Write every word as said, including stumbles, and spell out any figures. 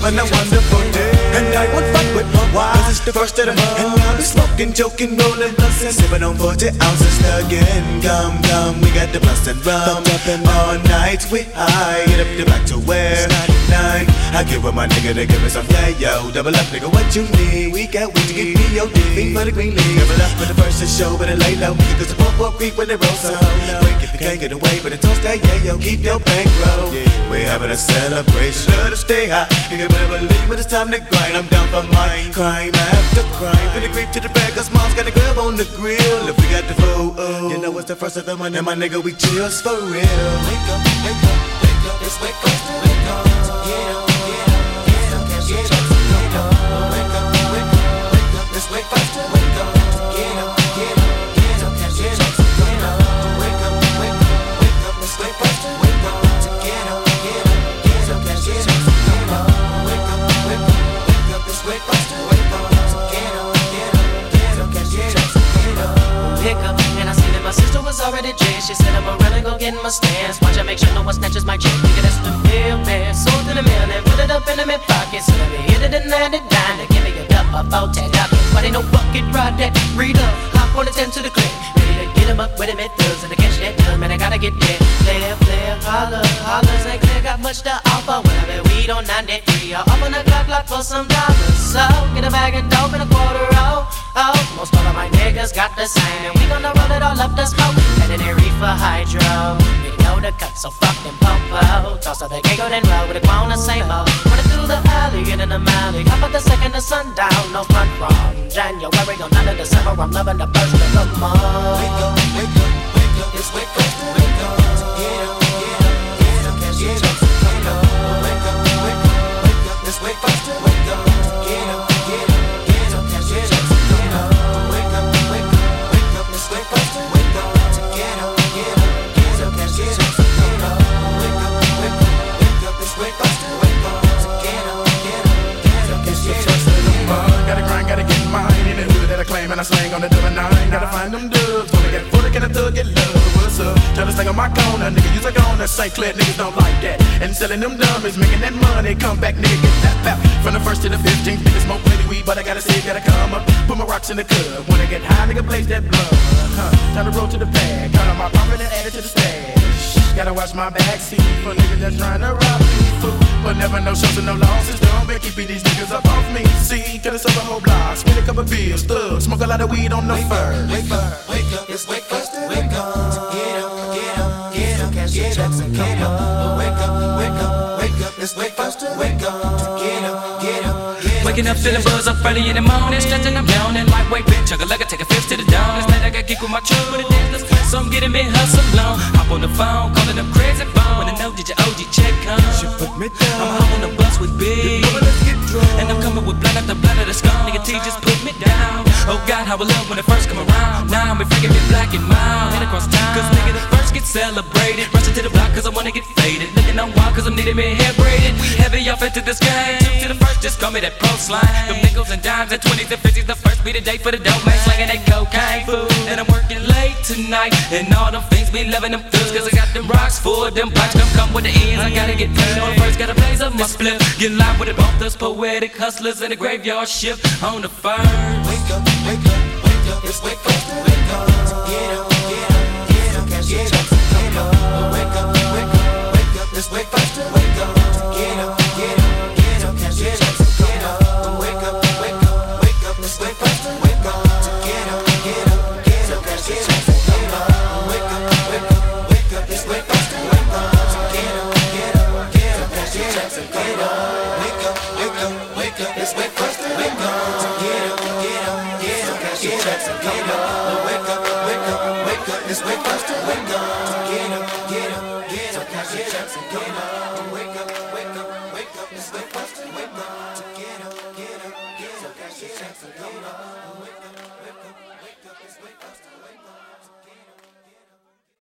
having a wonderful day. And I won't fight with my wife, cause it's the first of the month. And I'll be smoking, joking, rolling, bustin', sipping on forty ounces again. Come, come, we got the bustin' rum. All night we high, get up the back to where nine. I get with my nigga to give me some yeah, yo. Double up, nigga, what you need? We got weed to get P O D. Fiend for the green leaf. Double up for the first to show, but it lay low. Cause the pump up creep when they roll so quick if you can't get away, but it toast that yeah, yo. Keep your bankroll. We're having a celebration. Let us stay high. You can never believe when it's time to grind. I'm down for mine. Crime after crime. From the creep to the bag, cause mom's got a grab on the grill. If we got the food, oh, you know it's the first of the month. And my nigga, we chills for real. Wake up, wake up, wake up. It's wake up, wake up. Get up, get up, get up, get up, get up. Wake up, wake up, wake up. It's wake up, wake up. Get up, get up, get up, get up, get up. Wake up, wake up, wake up. It's wake up, wake up. Get up, get up, get up, get up, get up. Wake up, wake up, wake up. It's wake up, wake up. Get up, get up, get up, get up, get up. Pick up, and I see that my sister was already dressed. She said I'm a really go get in my stance. Watch I make sure no one snatches my chick. Nigga, that's the bill, man. Sold to the mill and put it up in the mid pocket. So let me hit it and land it down. To give me a cup of bow tag up. But ain't no bucket ride that. Read up, hop on the ten to the click. Ready to get him up with him at thugs. And to catch that done, man, I gotta get there. Player, player, holler, holler. Say clear, got much to offer. When I bet weed on ninety-three. Or up on the clock, lock for some dollars. So get a bag of dope and a quarter roll. Oh, most all of my niggas got the same. And we gonna roll it all up the smoke. And then they reefer hydro. We know the cut, so fuck them popo. Toss out the giggle then roll with a grown the same old. Running through the alley, get in the alley. How about the second of sundown? No front from January on none of December. I'm loving the first of the month. Wake up, wake up, wake up. It's wake up, wake up. Get up, get up, get up, get up, get up. Wake up, wake up, wake up. It's wake up, wake up. Get up, get up, get up, get up, get up. Wake up, wake up, wake up. It's wake up, wake up. Get up, get up, get up, get up, get up. Wake up, wake up, wake up. It's wake up, wake up. Get up, get up, get up, get up. Gotta grind, gotta get mine. In the hood that I claim and I slang on the double nine. Gotta find them dubs. Wanna get full, can a thug get love? What's up? Try to stay on my corner, nigga. Use a corner. Saint Clair niggas don't like that. And selling them dummies, making that money. Come back, nigga, get that pap. From the first to the fifteenth, nigga smoke plenty weed, but I gotta say, gotta come up. Put my rocks in the club. When I get high, nigga, blaze that blood. Huh. Time to roll to the bag. Count on my profit and add it to the stash. Gotta watch my backseat for niggas that's trying to rob me, fool. But never no shows and no losses. Don't be keeping these niggas up off me. See, could have sold a whole block, spend a couple bills, thug, smoke a lot of weed on the fur. Wake up, wake up, it's wake up, wake up. Get up, get up, get up, get up, get up. Wake up, wake up, wake up, it's wake up, wake up. Get up, get up, get up. Waking up feeling buzz up early in the morning, stretching, I'm yawning, lightweight bitch, chug a lugger, take a fifth to the dawn. Last night I got kicked with my truck with a dance, so I'm getting me hustle on. Hop on the phone, calling up crazy phone. Wanna know did your O G check come? She put me down. I'm home on the bus with Big, Let's get drunk. and I'm coming with blood after blood of the skull. Nigga T just put me down. Oh God, how I love when it first come around. Now I'm freaking me black and mild, head across town. Cause nigga the first get celebrated. Rushing to the block cause I wanna get faded. Looking on wild cause I'm needing me hair braided. We heavy off into this game. Two to the first, just call me that pro slime. Them nickels and dimes and twenties and fifties. The first be the day for the dope man slanging that cocaine food. And I'm working late tonight. And all them things be loving them thugs. Cause I got them rocks for them blocks. Come come with the ends. I gotta get paid on the first. Gotta blaze up my split. Get live with it. Both us poetic hustlers in the graveyard shift on the first. Wake up, wake up, wake up, it's wake up, wake up. Get up, get up, get up, get up, get up. Wake up, wake up, wake up, it's wake up, wake up. Get up, get up, get up, get up, get up. Wake up, wake up, wake up, it's wake up, wake up. Get up, get up, get up, get up, get up. Wake up, wake up, wake up, it's wake up, wake up. Get up, get up, get up, get up, get up. Wake up, wake up, wake up, it's wake up, wake up. Get up, get up, get up, get up, get up. Wake up, wake up, wake up, it's wake up, wake up. Get up, get up, get up, get up, get up. Wake up.